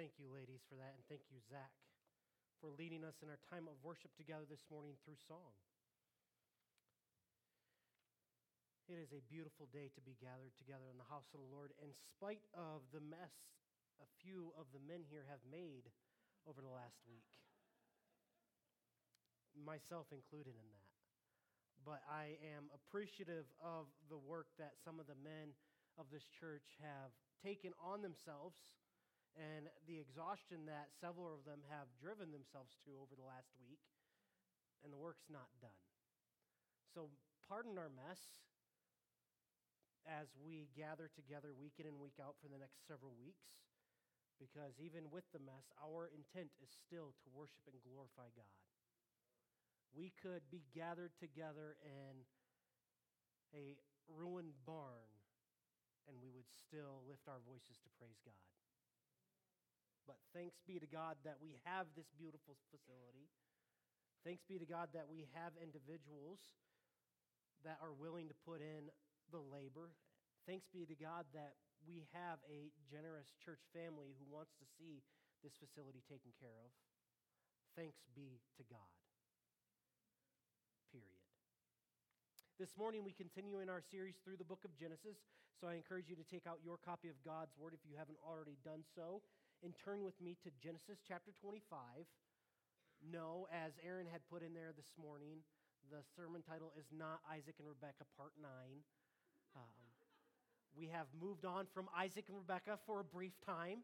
Thank you, ladies, for that, and thank you, Zach, for leading us in our time of worship together this morning through song. It is a beautiful day to be gathered together in the house of the Lord, in spite of the mess a few of the men here have made over the last week, myself included in that. But I am appreciative of the work that some of the men of this church have taken on themselves and the exhaustion that several of them have driven themselves to over the last week, and the work's not done. So pardon our mess as we gather together week in and week out for the next several weeks, because even with the mess, our intent is still to worship and glorify God. We could be gathered together in a ruined barn, and we would still lift our voices to praise God. But thanks be to God that we have this beautiful facility. Thanks be to God that we have individuals that are willing to put in the labor. Thanks be to God that we have a generous church family who wants to see this facility taken care of. Thanks be to God. Period. This morning we continue in our series through the book of Genesis, so I encourage you to take out your copy of God's Word if you haven't already done so, and turn with me to Genesis chapter 25. No, as Aaron had put in there this morning, the sermon title is not Isaac and Rebekah Part 9. We have moved on from Isaac and Rebekah for a brief time,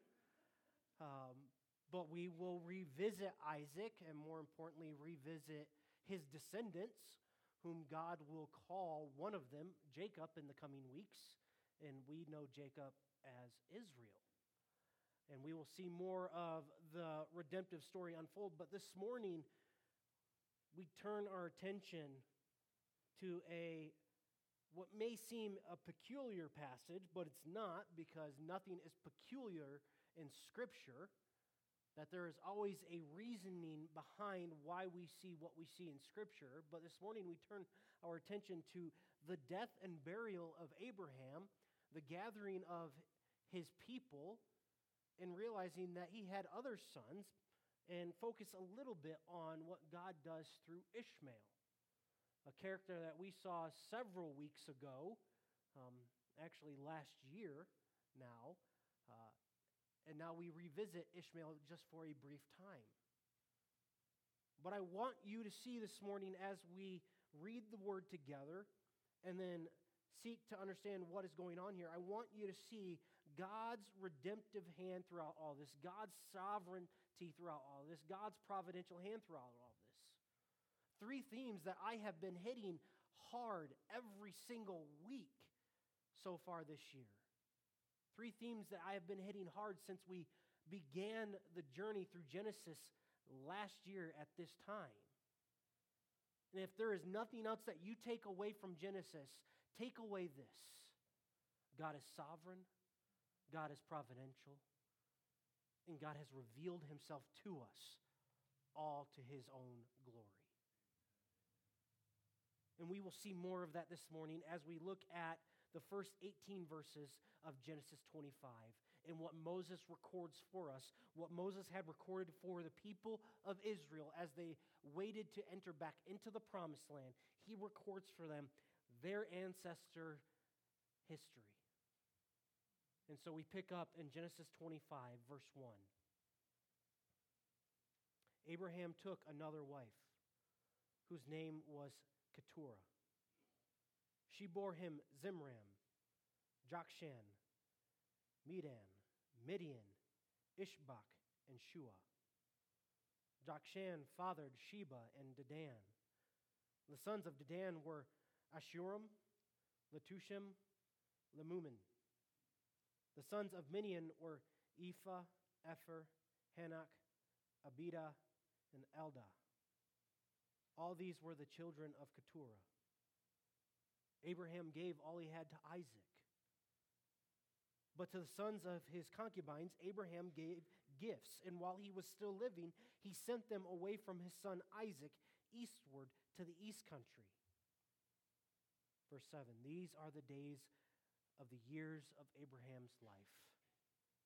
but we will revisit Isaac and, more importantly, revisit his descendants, whom God will call one of them Jacob in the coming weeks, and we know Jacob as Israel. And we will see more of the redemptive story unfold. But this morning, we turn our attention to what may seem a peculiar passage, but it's not, because nothing is peculiar in Scripture, that there is always a reasoning behind why we see what we see in Scripture. But this morning, we turn our attention to the death and burial of Abraham, the gathering of his people, and realizing that he had other sons, and focus a little bit on what God does through Ishmael, a character that we saw several weeks ago, actually last year now, and now we revisit Ishmael just for a brief time. But I want you to see this morning as we read the Word together and then seek to understand what is going on here, I want you to see God's redemptive hand throughout all this, God's sovereignty throughout all this, God's providential hand throughout all this. Three themes that I have been hitting hard every single week so far this year. Three themes that I have been hitting hard since we began the journey through Genesis last year at this time. And if there is nothing else that you take away from Genesis, take away this. God is sovereign, God is providential, and God has revealed himself to us, all to his own glory. And we will see more of that this morning as we look at the first 18 verses of Genesis 25 and what Moses records for us, what Moses had recorded for the people of Israel as they waited to enter back into the promised land. He records for them their ancestor history. And so we pick up in Genesis 25, verse 1. Abraham took another wife, whose name was Keturah. She bore him Zimram, Jokshan, Medan, Midian, Ishbak, and Shua. Jokshan fathered Sheba and Dedan. The sons of Dedan were Ashurim, Letushim, Lemumin. The sons of Midian were Ephah, Epher, Hanok, Abida, and Eldah. All these were the children of Keturah. Abraham gave all he had to Isaac. But to the sons of his concubines, Abraham gave gifts, and while he was still living, he sent them away from his son Isaac eastward to the east country. Verse 7, these are the days of the years of Abraham's life,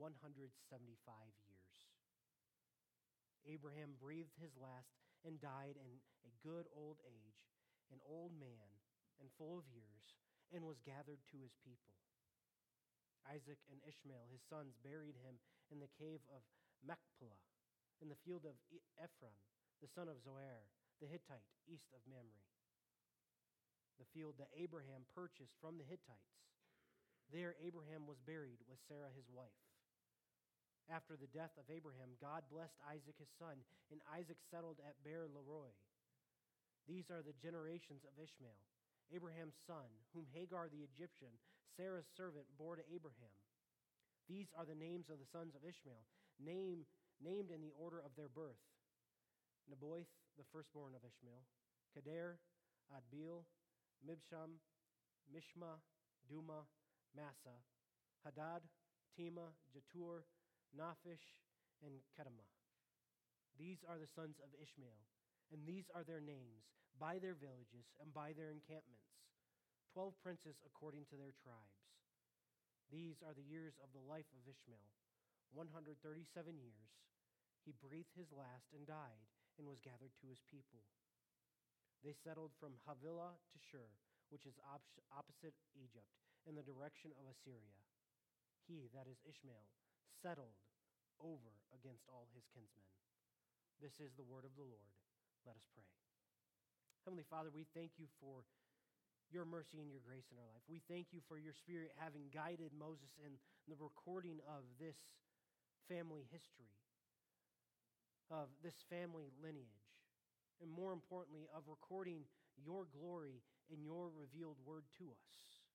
175 years. Abraham breathed his last and died in a good old age, an old man and full of years, and was gathered to his people. Isaac and Ishmael, his sons, buried him in the cave of Machpelah, in the field of Ephron, the son of Zohar, the Hittite, east of Mamre, the field that Abraham purchased from the Hittites. There Abraham was buried with Sarah his wife. After the death of Abraham, God blessed Isaac his son, and Isaac settled at Beer-lahai. These are the generations of Ishmael, Abraham's son, whom Hagar the Egyptian, Sarah's servant, bore to Abraham. These are the names of the sons of Ishmael, named in the order of their birth: Nebaioth, the firstborn of Ishmael; Kedar, Adbeel, Mibsham, Mishma, Duma, Massa, Hadad, Tema, Jetur, Naphish, and Kedemah. These are the sons of Ishmael, and these are their names, by their villages and by their encampments, 12 princes according to their tribes. These are the years of the life of Ishmael, 137 years. He breathed his last and died and was gathered to his people. They settled from Havilah to Shur, which is opposite Egypt, in the direction of Assyria. He, that is Ishmael, settled over against all his kinsmen. This is the word of the Lord. Let us pray. Heavenly Father, we thank you for your mercy and your grace in our life. We thank you for your Spirit having guided Moses in the recording of this family history, of this family lineage, and more importantly, of recording your glory and your revealed word to us,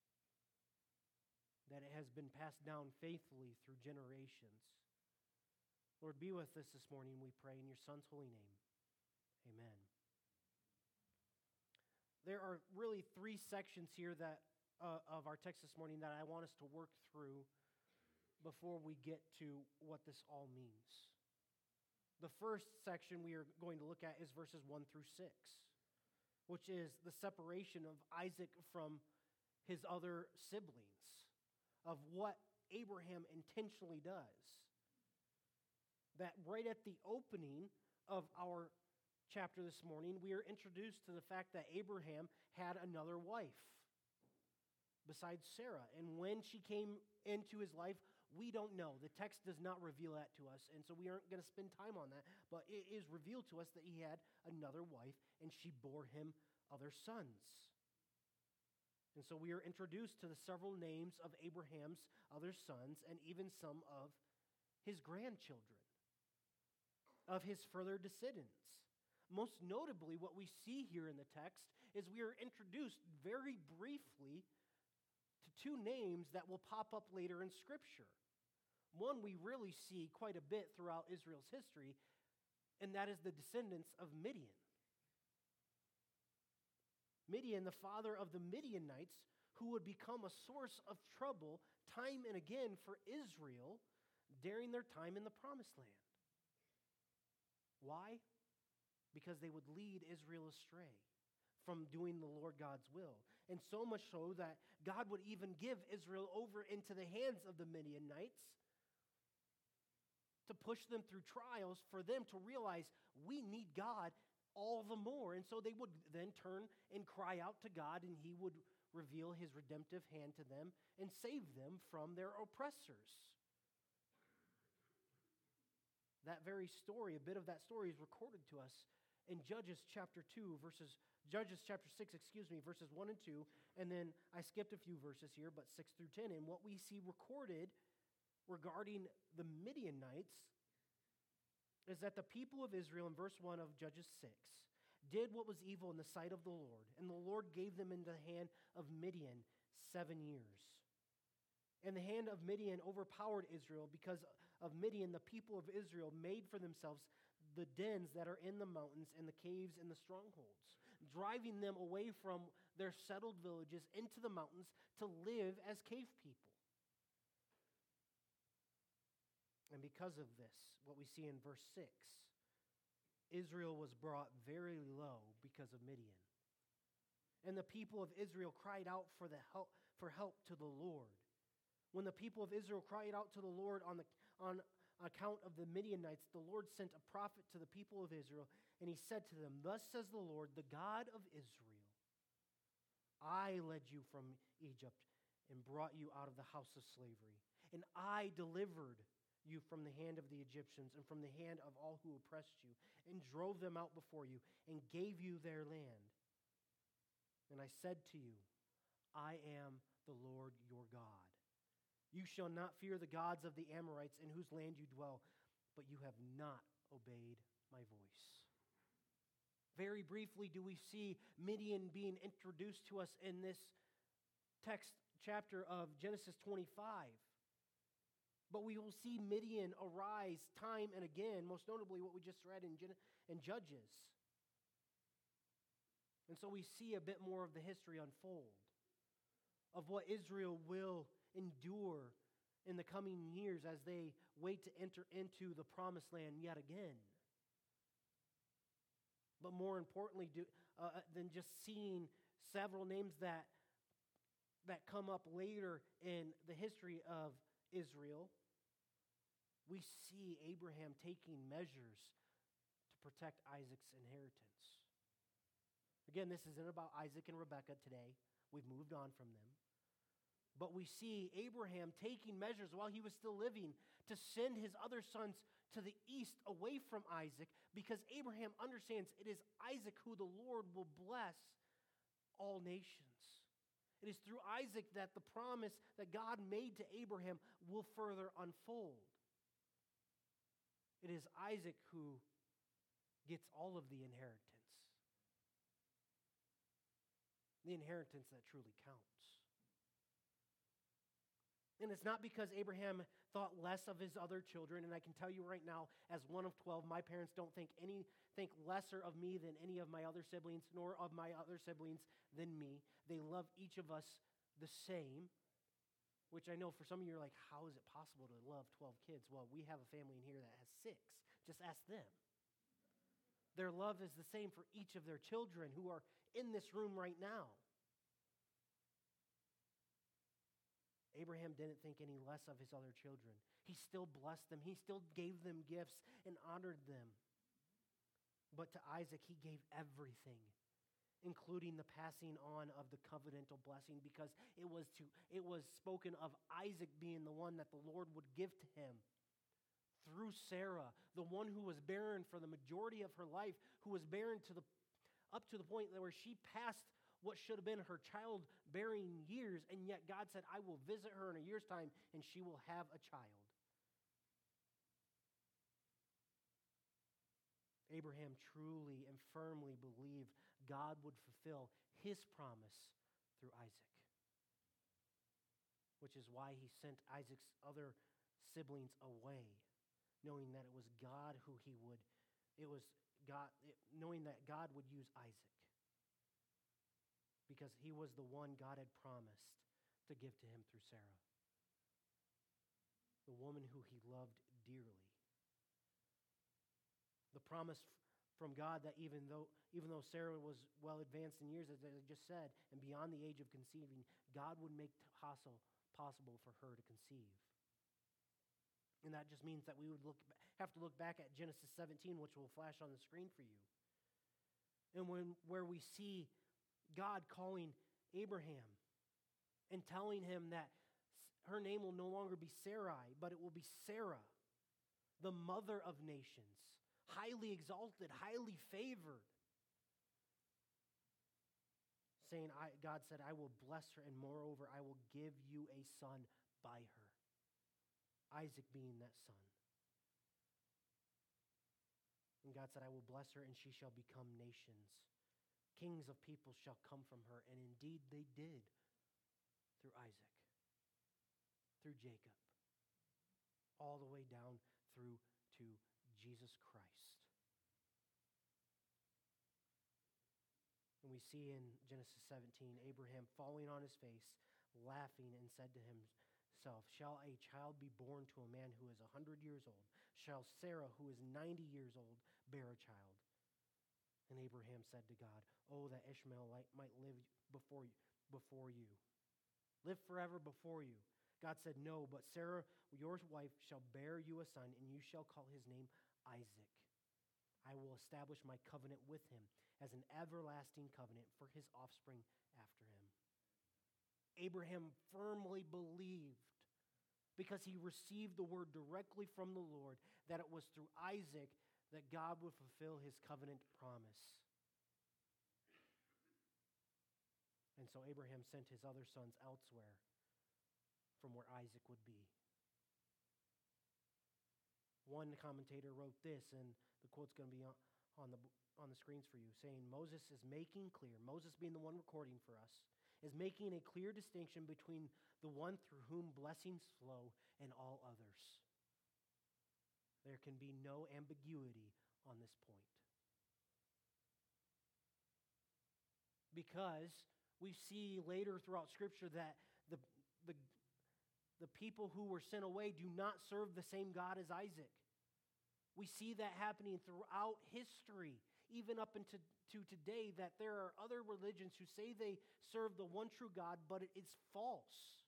that it has been passed down faithfully through generations. Lord, be with us this morning, we pray, in your Son's holy name. Amen. There are really three sections here that of our text this morning that I want us to work through before we get to what this all means. The first section we are going to look at is verses 1 through 6, which is the separation of Isaac from his other siblings, of what Abraham intentionally does. That right at the opening of our chapter this morning, we are introduced to the fact that Abraham had another wife besides Sarah. And when she came into his life, we don't know. The text does not reveal that to us, and so we aren't going to spend time on that. But it is revealed to us that he had another wife, and she bore him other sons. And so we are introduced to the several names of Abraham's other sons, and even some of his grandchildren, of his further descendants. Most notably, what we see here in the text is we are introduced very briefly to two names that will pop up later in Scripture. One we really see quite a bit throughout Israel's history, and that is the descendants of Midian. Midian, the father of the Midianites, who would become a source of trouble time and again for Israel during their time in the Promised Land. Why? Because they would lead Israel astray from doing the Lord God's will. And so much so that God would even give Israel over into the hands of the Midianites to push them through trials for them to realize we need God all the more. And so they would then turn and cry out to God, and he would reveal his redemptive hand to them and save them from their oppressors. That very story, a bit of that story, is recorded to us in Judges chapter 6, verses 1 and 2, and then I skipped a few verses here, but 6 through 10, and what we see recorded regarding the Midianites is that the people of Israel, in verse 1 of Judges 6, did what was evil in the sight of the Lord, and the Lord gave them into the hand of Midian 7 years. And the hand of Midian overpowered Israel. Because of Midian, the people of Israel made for themselves the dens that are in the mountains and the caves and the strongholds, driving them away from their settled villages into the mountains to live as cave people. And because of this, what we see in verse 6, Israel was brought very low because of Midian. And the people of Israel cried out for help to the Lord. When the people of Israel cried out to the Lord on account of the Midianites, the Lord sent a prophet to the people of Israel, and he said to them, "Thus says the Lord, the God of Israel, I led you from Egypt and brought you out of the house of slavery, and I delivered you from the hand of the Egyptians and from the hand of all who oppressed you, and drove them out before you, and gave you their land. And I said to you, I am the Lord your God. You shall not fear the gods of the Amorites in whose land you dwell, but you have not obeyed my voice." Very briefly do we see Midian being introduced to us in this text chapter of Genesis 25. But we will see Midian arise time and again, most notably what we just read in Judges. And so we see a bit more of the history unfold of what Israel will endure in the coming years as they wait to enter into the promised land yet again. But more importantly, than just seeing several names that come up later in the history of Israel, we see Abraham taking measures to protect Isaac's inheritance. Again, this isn't about Isaac and Rebekah today. We've moved on from them. But we see Abraham taking measures while he was still living to send his other sons to the east away from Isaac, because Abraham understands it is Isaac who the Lord will bless all nations. It is through Isaac that the promise that God made to Abraham will further unfold. It is Isaac who gets all of the inheritance that truly counts. And it's not because Abraham thought less of his other children. And I can tell you right now, as one of 12, my parents don't think lesser of me than any of my other siblings, nor of my other siblings than me. They love each of us the same, which I know for some of you are like, how is it possible to love 12 kids? Well, we have a family in here that has 6. Just ask them. Their love is the same for each of their children who are in this room right now. Abraham didn't think any less of his other children. He still blessed them. He still gave them gifts and honored them. But to Isaac, he gave everything, including the passing on of the covenantal blessing, because it was spoken of Isaac being the one that the Lord would give to him through Sarah, the one who was barren for the majority of her life, who was barren up to the point where she passed what should have been her childbearing years, and yet God said, I will visit her in a year's time, and she will have a child. Abraham truly and firmly believed God would fulfill his promise through Isaac, which is why he sent Isaac's other siblings away, knowing that it was God knowing that God would use Isaac, because he was the one God had promised to give to him through Sarah, the woman who he loved dearly. The promise from God that even though Sarah was well advanced in years, as I just said, and beyond the age of conceiving, God would make possible for her to conceive. And that just means that we would have to look back at Genesis 17, which will flash on the screen for you, and where we see God calling Abraham and telling him that her name will no longer be Sarai, but it will be Sarah, the mother of nations, highly exalted, highly favored. Saying, God said, I will bless her, and moreover, I will give you a son by her. Isaac being that son. And God said, I will bless her, and she shall become nations. Kings of people shall come from her. And indeed they did, through Isaac, through Jacob, all the way down through to Jesus Christ. And we see in Genesis 17, Abraham falling on his face, laughing, and said to himself, shall a child be born to a man who is 100 years old? Shall Sarah, who is 90 years old, bear a child? And Abraham said to God, oh, that Ishmael might live before you. Live forever before you. God said, "No, but Sarah, your wife, shall bear you a son, and you shall call his name Isaac. I will establish my covenant with him as an everlasting covenant for his offspring after him." Abraham firmly believed, because he received the word directly from the Lord, that it was through Isaac that God would fulfill his covenant promise. And so Abraham sent his other sons elsewhere from where Isaac would be. One commentator wrote this, and the quote's going to be on the screens for you, saying, Moses is making clear, Moses being the one recording for us, is making a clear distinction between the one through whom blessings flow and all others. There can be no ambiguity on this point. Because we see later throughout Scripture that the people who were sent away do not serve the same God as Isaac. We see that happening throughout history, even up into today, that there are other religions who say they serve the one true God, but it's false.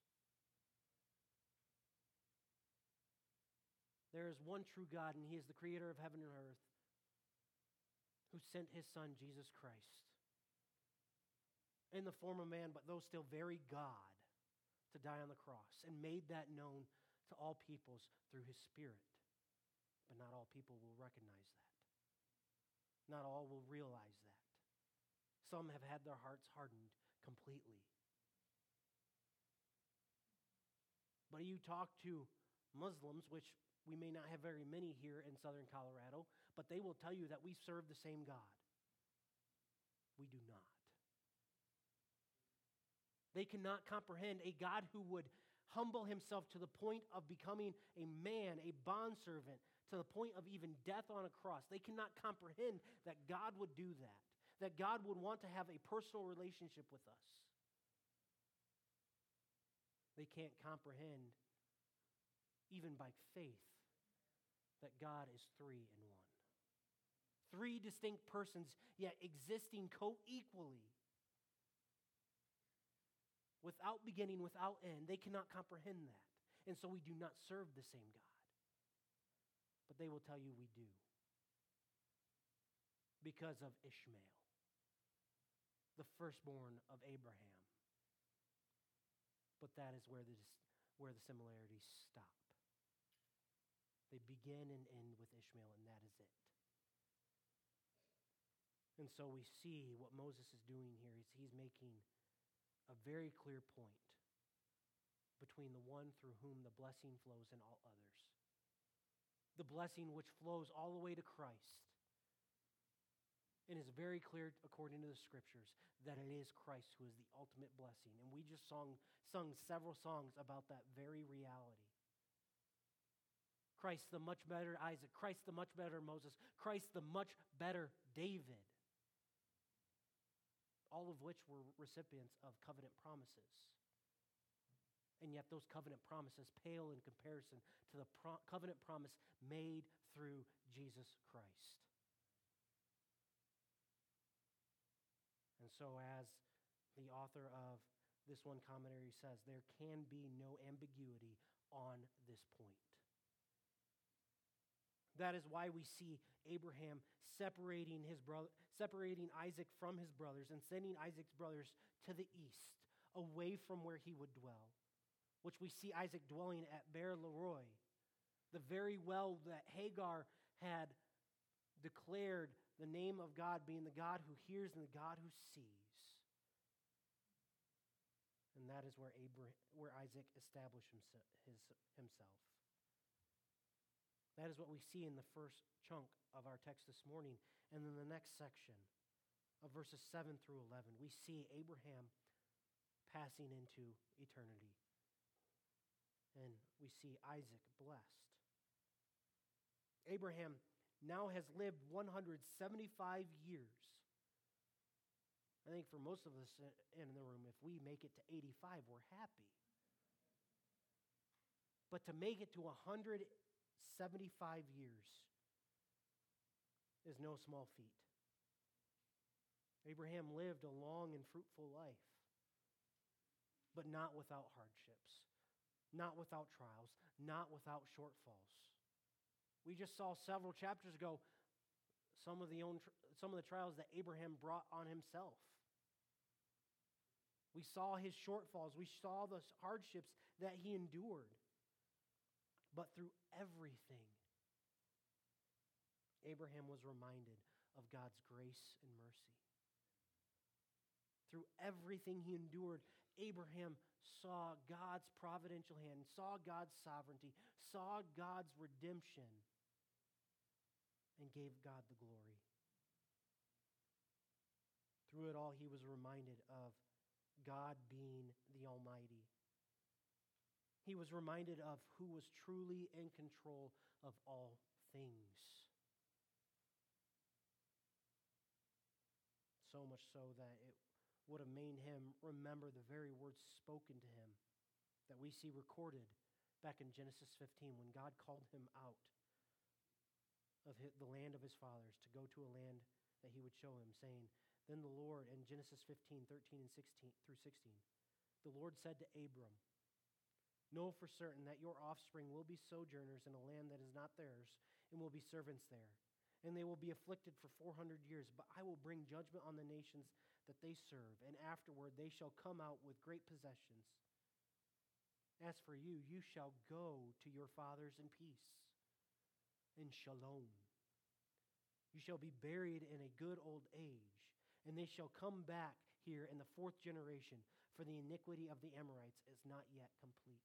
There is one true God, and he is the creator of heaven and earth, who sent his son, Jesus Christ, in the form of man, but though still very God, to die on the cross, and made that known to all peoples through his Spirit. But not all people will recognize that. Not all will realize that. Some have had their hearts hardened completely. But you talk to Muslims, which we may not have very many here in southern Colorado, but they will tell you that we serve the same God. We do not. They cannot comprehend a God who would humble himself to the point of becoming a man, a bondservant, to the point of even death on a cross. They cannot comprehend that God would do that God would want to have a personal relationship with us. They can't comprehend, even by faith, that God is three in one. Three distinct persons, yet existing co-equally. Without beginning, without end. They cannot comprehend that. And so we do not serve the same God. But they will tell you we do. Because of Ishmael, the firstborn of Abraham. But that is where the similarities stop. They begin and end with Ishmael, and that is it. And so we see what Moses is doing here is he's making a very clear point between the one through whom the blessing flows and all others. The blessing which flows all the way to Christ. And is very clear according to the Scriptures that it is Christ who is the ultimate blessing. And we just sung several songs about that very reality. Christ the much better Isaac, Christ the much better Moses, Christ the much better David. All of which were recipients of covenant promises. And yet those covenant promises pale in comparison to the covenant promise made through Jesus Christ. And so as the author of this one commentary says, there can be no ambiguity on this point. That is why we see Abraham separating Isaac from his brothers and sending Isaac's brothers to the east, away from where he would dwell, which we see Isaac dwelling at Beer Leroy, the very well that Hagar had declared the name of God being the God who hears and the God who sees. And that is where Isaac established himself. That is what we see in the first chunk of our text this morning. And then the next section of verses 7 through 11, we see Abraham passing into eternity. And we see Isaac blessed. Abraham now has lived 175 years. I think for most of us in the room, if we make it to 85, we're happy. But to make it to 175 years is no small feat. Abraham lived a long and fruitful life, but not without hardships, not without trials, not without shortfalls. We just saw several chapters ago some of the trials that Abraham brought on himself. We saw his shortfalls. We saw the hardships that he endured. But through everything, Abraham was reminded of God's grace and mercy. Through everything he endured, Abraham saw God's providential hand, saw God's sovereignty, saw God's redemption, and gave God the glory. Through it all, he was reminded of God being the Almighty. He was reminded of who was truly in control of all things. So much so that it would have made him remember the very words spoken to him that we see recorded back in Genesis 15 when God called him out of the land of his fathers to go to a land that he would show him, saying, then the Lord, in Genesis 15, 13 and 16 through 16, the Lord said to Abram, know for certain that your offspring will be sojourners in a land that is not theirs and will be servants there. And they will be afflicted for 400 years, but I will bring judgment on the nations that they serve, and afterward they shall come out with great possessions. As for you, you shall go to your fathers in peace, in shalom. You shall be buried in a good old age, and they shall come back here in the 4th generation, for the iniquity of the Amorites is not yet complete.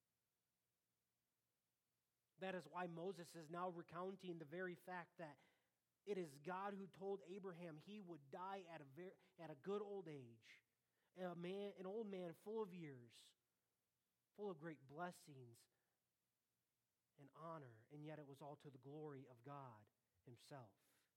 That is why Moses is now recounting the very fact that it is God who told Abraham he would die at a good old age, an old man full of years, full of great blessings and honor, and yet it was all to the glory of God himself.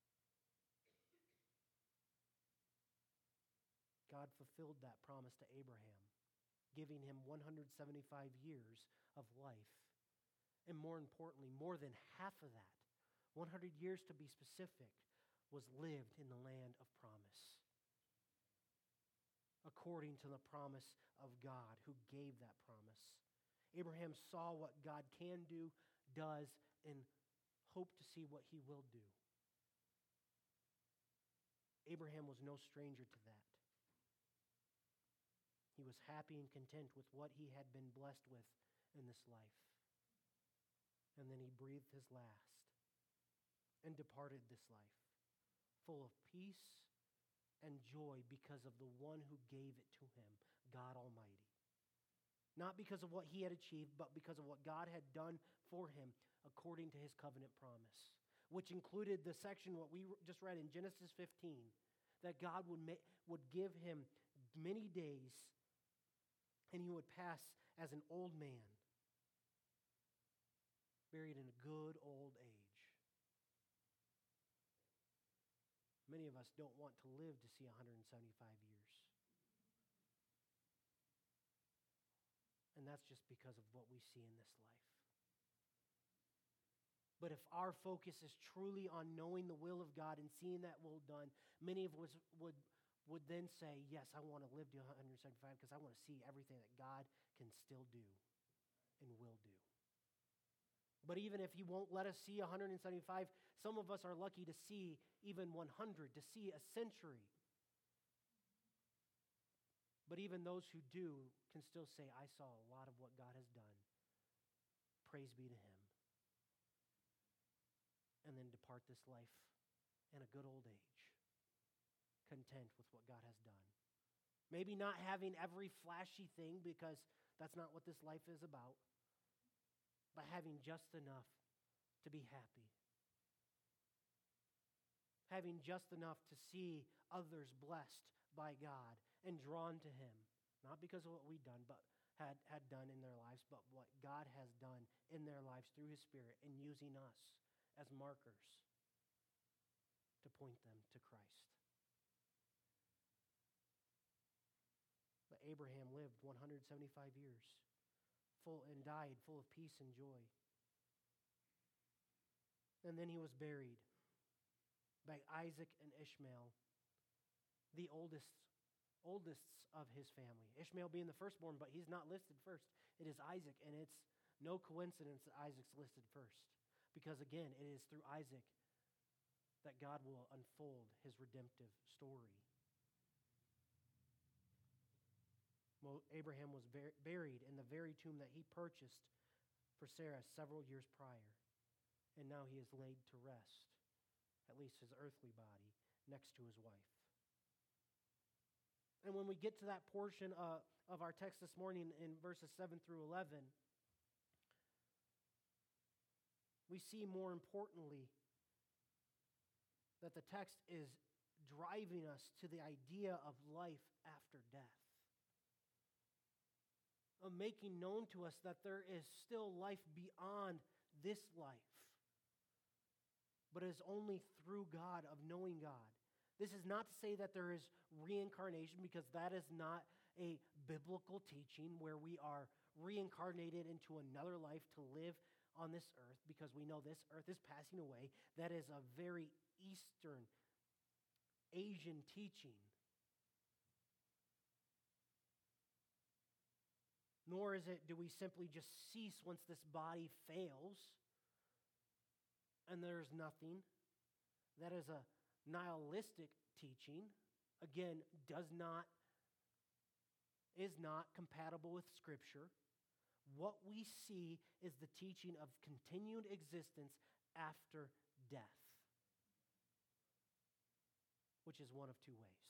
God fulfilled that promise to Abraham, giving him 175 years of life. And more importantly, more than half of that, 100 years to be specific, was lived in the land of promise, according to the promise of God who gave that promise. Abraham saw what God can do, does, and hoped to see what he will do. Abraham was no stranger to that. He was happy and content with what he had been blessed with in this life. And then he breathed his last and departed this life, full of peace and joy because of the one who gave it to him, God Almighty. Not because of what he had achieved, but because of what God had done for him according to his covenant promise, which included the section what we just read in Genesis 15, that God would give him many days and he would pass as an old man, buried in a good old age. Many of us don't want to live to see 175 years. And that's just because of what we see in this life. But if our focus is truly on knowing the will of God and seeing that will done, many of us would then say, yes, I want to live to 175 because I want to see everything that God can still do and will do. But even if he won't let us see 175, some of us are lucky to see even 100, to see a century. But even those who do can still say, I saw a lot of what God has done. Praise be to him. And then depart this life in a good old age, content with what God has done. Maybe not having every flashy thing, because that's not what this life is about, but having just enough to be happy. Having just enough to see others blessed by God and drawn to him, not because of what we've done, but had done in their lives, but what God has done in their lives through his Spirit and using us as markers to point them to Christ. But Abraham lived 175 years and died full of peace and joy. And then he was buried by Isaac and Ishmael, the oldest of his family. Ishmael being the firstborn, but he's not listed first It is Isaac, and it's no coincidence that Isaac's listed first. Because again, it is through Isaac that God will unfold his redemptive story. Well, Abraham was buried in the very tomb that he purchased for Sarah several years prior. And now he is laid to rest, at least his earthly body, next to his wife. And when we get to that portion of our text this morning in verses 7 through 11, we see more importantly that the text is driving us to the idea of life after death, of making known to us that there is still life beyond this life, but it is only through God, of knowing God. This is not to say that there is reincarnation, because that is not a biblical teaching where we are reincarnated into another life to live on this earth, because we know this earth is passing away. That is a very Eastern, Asian teaching. Nor is it, do we simply just cease once this body fails and there's nothing. That is a nihilistic teaching. Again, is not compatible with Scripture. What we see is the teaching of continued existence after death, which is one of two ways.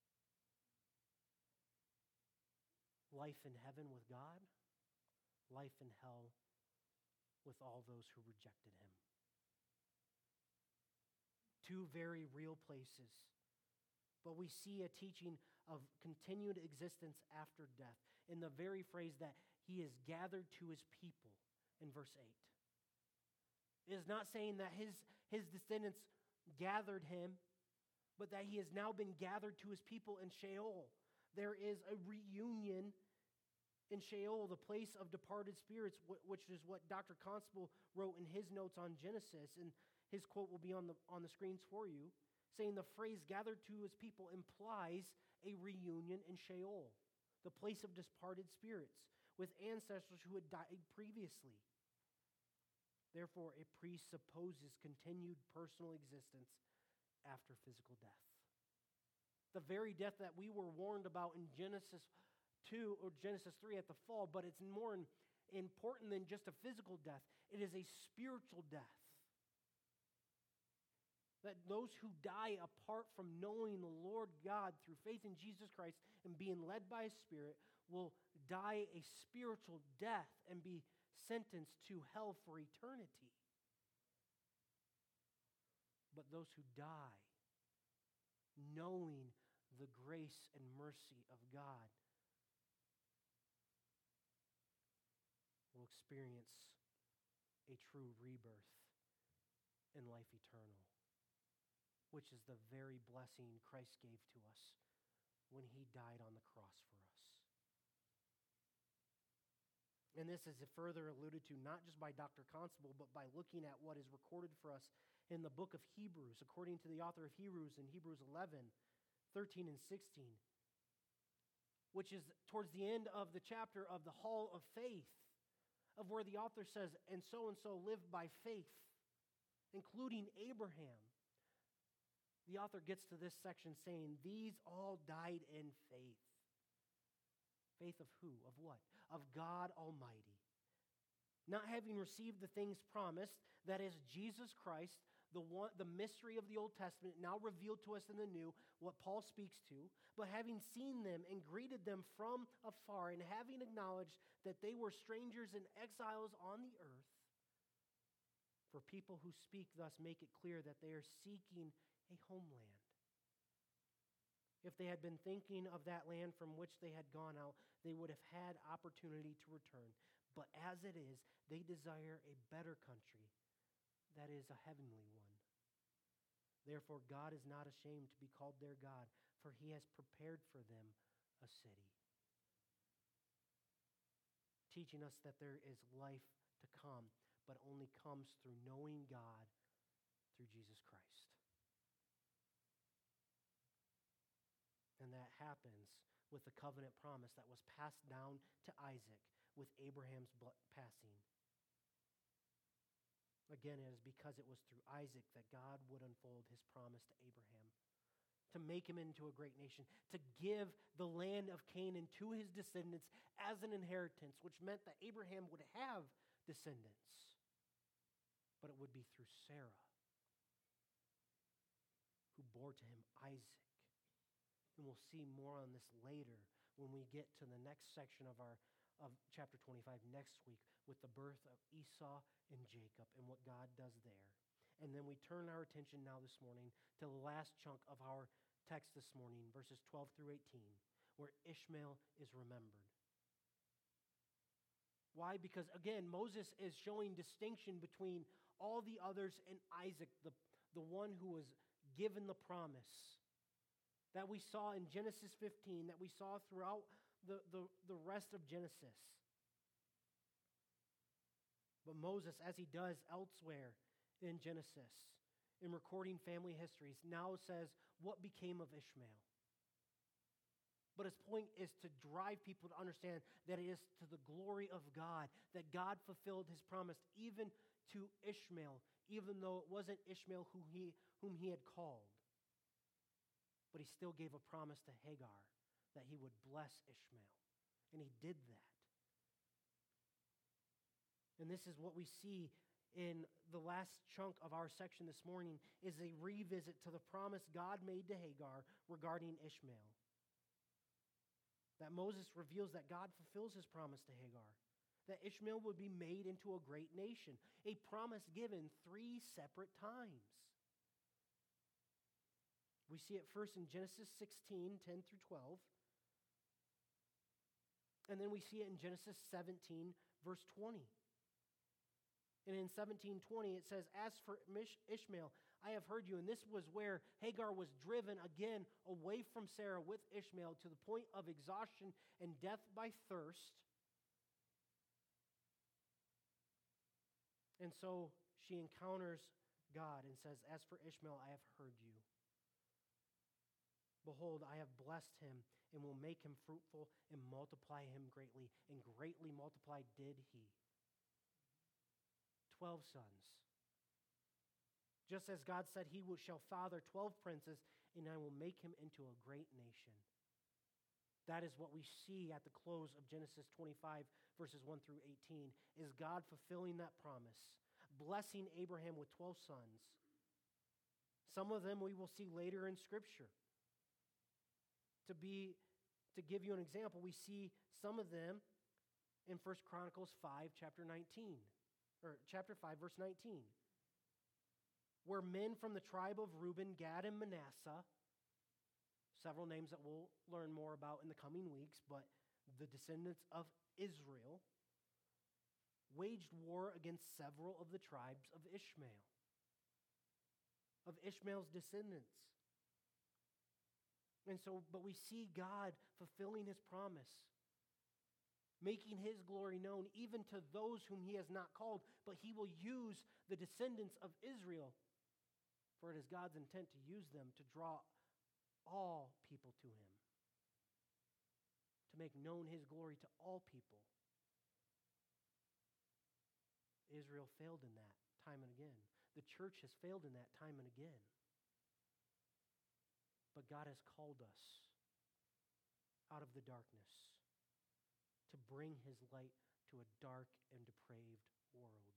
Life in heaven with God, life in hell with all those who rejected him. Two very real places. But we see a teaching of continued existence after death in the very phrase that he is gathered to his people in verse 8. It is not saying that his descendants gathered him, but that he has now been gathered to his people in Sheol. There is a reunion in Sheol, the place of departed spirits, which is what Dr. Constable wrote in his notes on Genesis, and his quote will be on the screens for you, saying the phrase gathered to his people implies a reunion in Sheol, the place of departed spirits, with ancestors who had died previously. Therefore, it presupposes continued personal existence after physical death. The very death that we were warned about in Genesis 2 or Genesis 3 at the fall, but it's more important than just a physical death. It is a spiritual death. That those who die apart from knowing the Lord God through faith in Jesus Christ and being led by His Spirit will die a spiritual death and be sentenced to hell for eternity. But those who die knowing the grace and mercy of God will experience a true rebirth in life eternal, which is the very blessing Christ gave to us when He died on the cross for us. And this is further alluded to not just by Dr. Constable, but by looking at what is recorded for us in the book of Hebrews, according to the author of Hebrews in Hebrews 11, 13, and 16, which is towards the end of the chapter of the Hall of Faith, of where the author says, and so lived by faith, including Abraham. The author gets to this section saying, these all died in faith. Faith of who? Of what? Of God Almighty. Not having received the things promised, that is Jesus Christ, the mystery of the Old Testament, now revealed to us in the New, what Paul speaks to, but having seen them and greeted them from afar, and having acknowledged that they were strangers and exiles on the earth, for people who speak thus make it clear that they are seeking a homeland. If they had been thinking of that land from which they had gone out, they would have had opportunity to return. But as it is, they desire a better country, that is, a heavenly one. Therefore, God is not ashamed to be called their God, for He has prepared for them a city. Teaching us that there is life to come, but only comes through knowing God through Jesus Christ. And that happens with the covenant promise that was passed down to Isaac, with Abraham's passing. Again, it is because it was through Isaac that God would unfold his promise to Abraham, to make him into a great nation, to give the land of Canaan to his descendants as an inheritance, which meant that Abraham would have descendants, but it would be through Sarah, who bore to him Isaac. And we'll see more on this later when we get to the next section of chapter 25 next week with the birth of Esau and Jacob and what God does there. And then we turn our attention now this morning to the last chunk of our text this morning, verses 12 through 18, where Ishmael is remembered. Why? Because, again, Moses is showing distinction between all the others and Isaac, the one who was given the promise that we saw in Genesis 15, that we saw throughout the rest of Genesis. But Moses, as he does elsewhere in Genesis, in recording family histories, now says what became of Ishmael. But his point is to drive people to understand that it is to the glory of God, that God fulfilled his promise even to Ishmael, even though it wasn't Ishmael whom he had called. But he still gave a promise to Hagar that he would bless Ishmael. And he did that. And this is what we see in the last chunk of our section this morning, is a revisit to the promise God made to Hagar regarding Ishmael. That Moses reveals that God fulfills his promise to Hagar, that Ishmael would be made into a great nation, a promise given 3 separate times. We see it first in Genesis 16, 10 through 12. And then we see it in Genesis 17, verse 20. And in 17:20 it says, "As for Ishmael, I have heard you." And this was where Hagar was driven again away from Sarah with Ishmael to the point of exhaustion and death by thirst. And so she encounters God and says, "As for Ishmael, I have heard you. Behold, I have blessed him and will make him fruitful and multiply him greatly." And greatly multiplied did he. 12 sons. Just as God said he shall father 12 princes, and I will make him into a great nation. That is what we see at the close of Genesis 25, verses 1 through 18, is God fulfilling that promise, blessing Abraham with 12 sons. Some of them we will see later in Scripture. To give you an example, we see some of them in 1 Chronicles 5, chapter 5, verse 19, where men from the tribe of Reuben, Gad, and Manasseh, several names that we'll learn more about in the coming weeks, but the descendants of Israel, waged war against several of the tribes of Ishmael, of Ishmael's descendants. But we see God fulfilling his promise, making his glory known even to those whom he has not called, but he will use the descendants of Israel, for it is God's intent to use them to draw all people to him, to make known his glory to all people. Israel failed in that time and again. The church has failed in that time and again. But God has called us out of the darkness to bring his light to a dark and depraved world.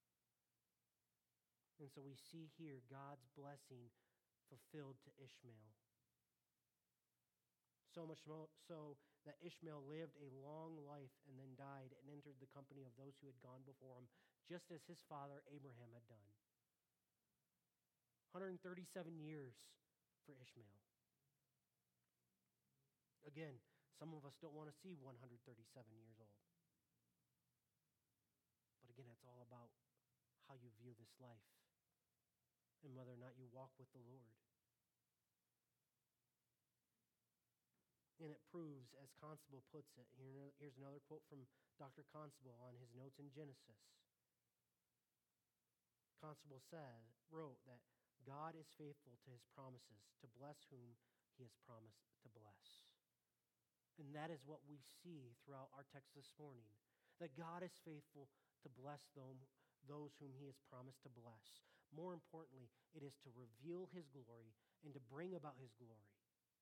And so we see here God's blessing fulfilled to Ishmael. So much so that Ishmael lived a long life and then died and entered the company of those who had gone before him, just as his father Abraham had done. 137 years for Ishmael. Again, some of us don't want to see 137 years old. But again, it's all about how you view this life and whether or not you walk with the Lord. And it proves, as Constable puts it, here's another quote from Dr. Constable on his notes in Genesis. Constable wrote that God is faithful to his promises to bless whom he has promised to bless. And that is what we see throughout our text this morning. that God is faithful to bless those whom he has promised to bless. More importantly, it is to reveal his glory and to bring about his glory,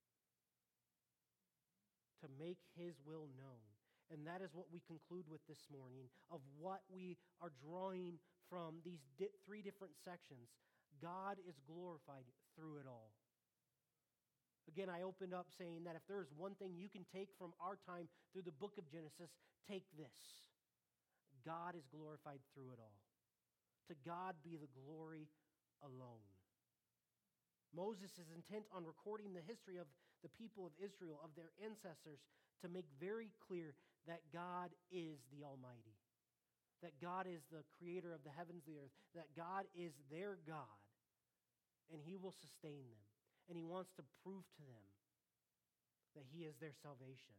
to make his will known. And that is what we conclude with this morning, of what we are drawing from these three different sections. God is glorified through it all. Again, I opened up saying that if there is one thing you can take from our time through the book of Genesis, take this. God is glorified through it all. To God be the glory alone. Moses is intent on recording the history of the people of Israel, of their ancestors, to make very clear that God is the Almighty, that God is the creator of the heavens and the earth, that God is their God, and he will sustain them. And he wants to prove to them that he is their salvation.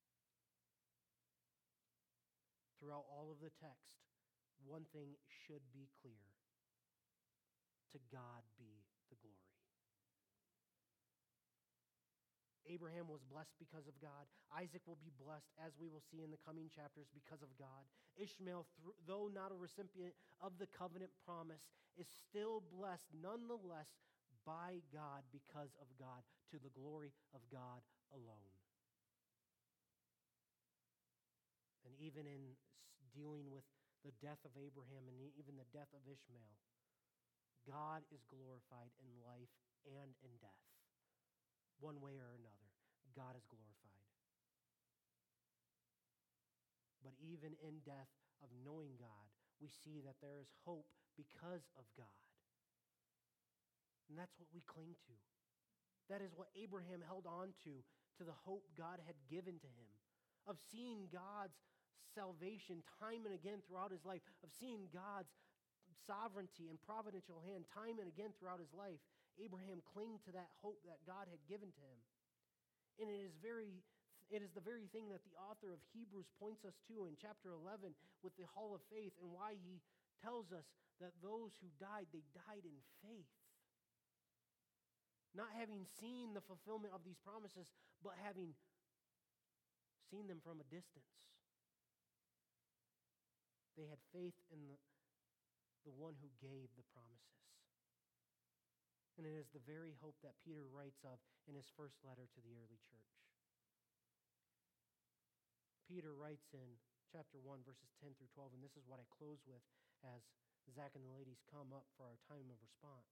Throughout all of the text, one thing should be clear. To God be the glory. Abraham was blessed because of God. Isaac will be blessed, as we will see in the coming chapters, because of God. Ishmael, though not a recipient of the covenant promise, is still blessed nonetheless by God, because of God, to the glory of God alone. And even in dealing with the death of Abraham and even the death of Ishmael, God is glorified in life and in death. One way or another, God is glorified. But even in death of knowing God, we see that there is hope because of God. And that's what we cling to. That is what Abraham held on to the hope God had given to him, of seeing God's salvation time and again throughout his life, of seeing God's sovereignty and providential hand time and again throughout his life. Abraham clung to that hope that God had given to him. And it is the very thing that the author of Hebrews points us to in chapter 11 with the hall of faith, and why he tells us that those who died, they died in faith. Not having seen the fulfillment of these promises, but having seen them from a distance. They had faith in the one who gave the promises. And it is the very hope that Peter writes of in his first letter to the early church. Peter writes in chapter 1, verses 10 through 12, and this is what I close with as Zach and the ladies come up for our time of response.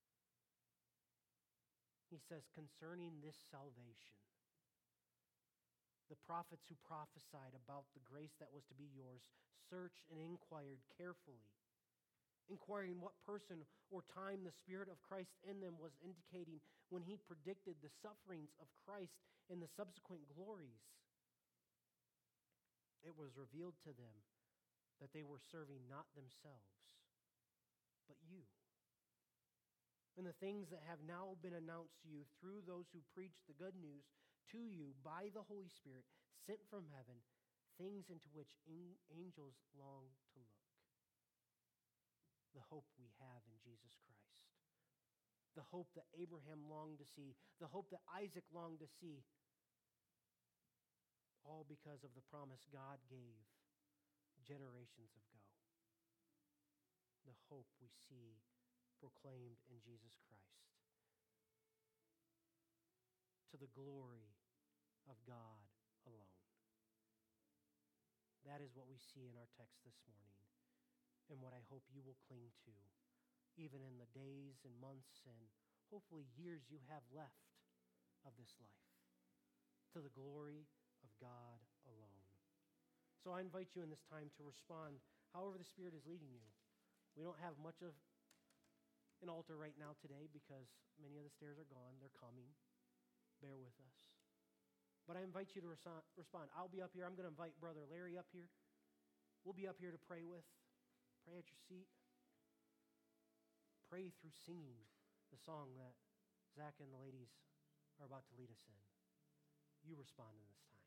He says, concerning this salvation, the prophets who prophesied about the grace that was to be yours searched and inquired carefully, inquiring what person or time the Spirit of Christ in them was indicating when he predicted the sufferings of Christ and the subsequent glories. It was revealed to them that they were serving not themselves, but you. And the things that have now been announced to you through those who preach the good news to you by the Holy Spirit sent from heaven, things into which angels long to look. The hope we have in Jesus Christ. The hope that Abraham longed to see. The hope that Isaac longed to see. All because of the promise God gave generations ago. The hope we see proclaimed in Jesus Christ, to the glory of God alone. That is what we see in our text this morning, and what I hope you will cling to, even in the days and months and hopefully years you have left of this life, to the glory of God alone. So I invite you in this time to respond however the Spirit is leading you. We don't have much of an altar right now today because many of the stairs are gone. They're coming. Bear with us. But I invite you to respond. I'll be up here. I'm going to invite Brother Larry up here. We'll be up here to pray with. Pray at your seat. Pray through singing the song that Zach and the ladies are about to lead us in. You respond in this time.